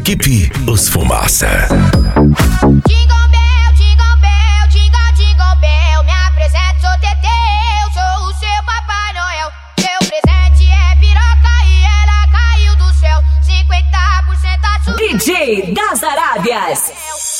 Equipe Os Fumaça. Jingle bell, jingle bell, jingle, jingle bell. Me apresento, sou Teteu, sou o seu Papai Noel. Seu presente é piroca e ela caiu do céu. 50% açúcar. DJ das Arábias.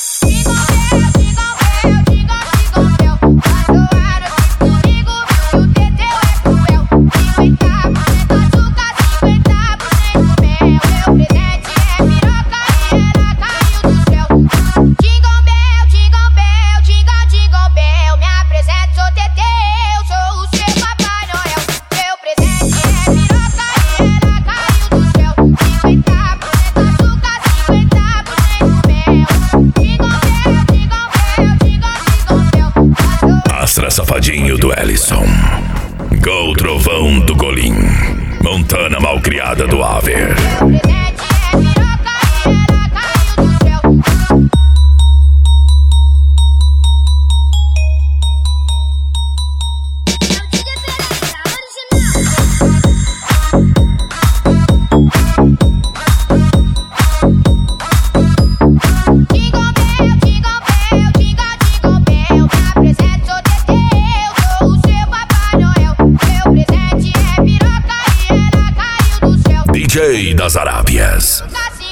Astra Safadinho do Ellison, Gol Trovão do Golim, Montana Malcriada do Aver. DJ das Arábias.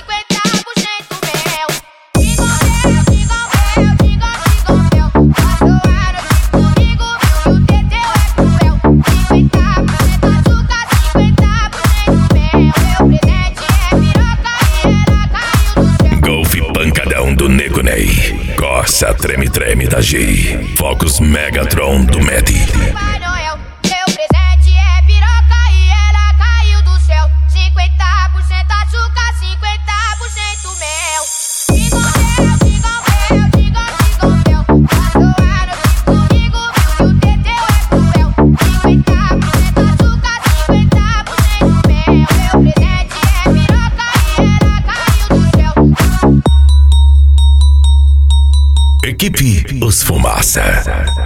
Golfe pancadão do Nego Ney. Corsa treme treme da G. Focus Megatron do Medi. Equipe Os Fumaça.